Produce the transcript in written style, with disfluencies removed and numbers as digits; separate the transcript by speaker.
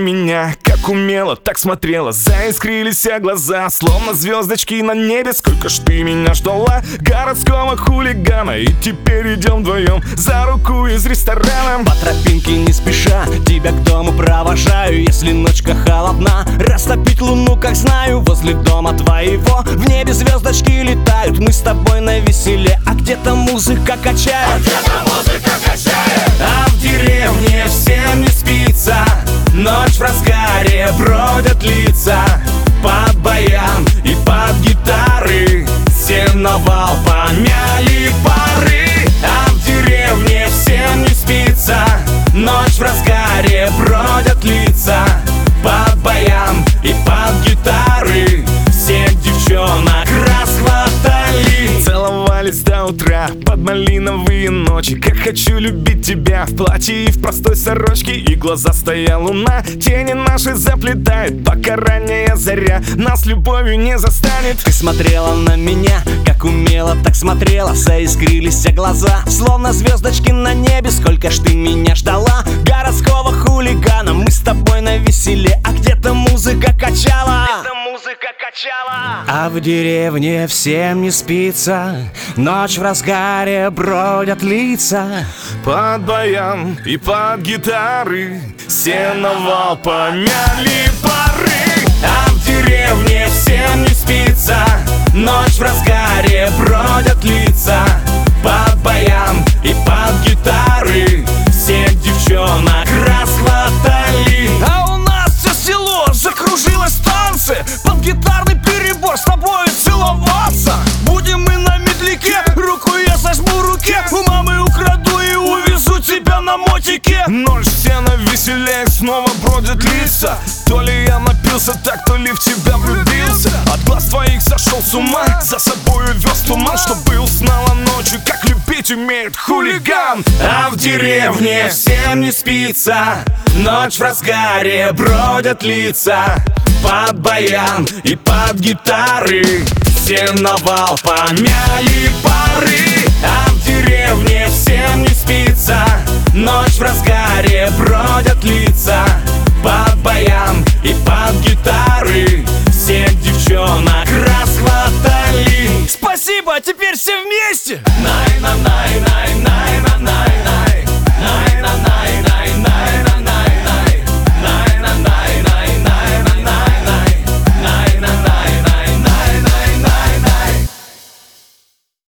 Speaker 1: меня, как умела, так смотрела. Заискрились глаза, словно звездочки на небе. Сколько ж ты меня ждала, городского хулигана. И теперь идем вдвоем за руку из ресторана.
Speaker 2: По тропинке не спеша тебя к дому провожаю. Если ночка холодна, растопить луну, как знаю. Возле дома твоего в небе звездочки летают. Мы с тобой на веселе, а где-то музыка качает.
Speaker 1: А в деревне всем не спится, ночь в разгаре, бродят лица под баян и под гитары. Сеновал помяли пары. А в деревне всем не спится, ночь в разгаре, бродят лица под баян и под гитары. Всех девчонок расхватали, целовались до утра под малиновые ночи. Как хочу любить тебя в платье и в простой сорочке. И глазастая луна тени наши заплетает, пока ранняя заря нас любовью не застанет.
Speaker 2: Ты смотрела на меня, как умела, так смотрела. Заискрились глаза, словно звездочки на небе. Сколько ж ты меня ждала, городского хулигана. Мы с тобой на веселе, а где-то музыка качала. А в деревне всем не спится, ночь в разгаре, бродят лица
Speaker 1: под баян и под гитары. Сеновал помяли пары. А в деревне всем не спится, ночь в разгаре, бродят лица под баян и под гитары. Всех девчонок расхватали.
Speaker 2: А у нас все село закружилось в танце, под гитарный перебор с тобой целоваться. Будем мы на медляке, руку я сожму в руке. У мамы украду и увезу тебя на мотике.
Speaker 1: Ночь все на веселе, снова бродят лица. То ли я напился так, то ли в тебя влюбился. От глаз твоих сошел с ума, за собою вез туман. Чтобы узнала ночью, как любить умеет хулиган. А в деревне всем не спится, ночь в разгаре, бродят лица под баян и под гитары. Сеновал помяли пары. А в деревне всем не спится, ночь в разгаре, бродят лица под баян и под гитары. Всех девчонок расхватали.
Speaker 2: Спасибо, теперь все вместе.
Speaker 1: Най-на-най-най.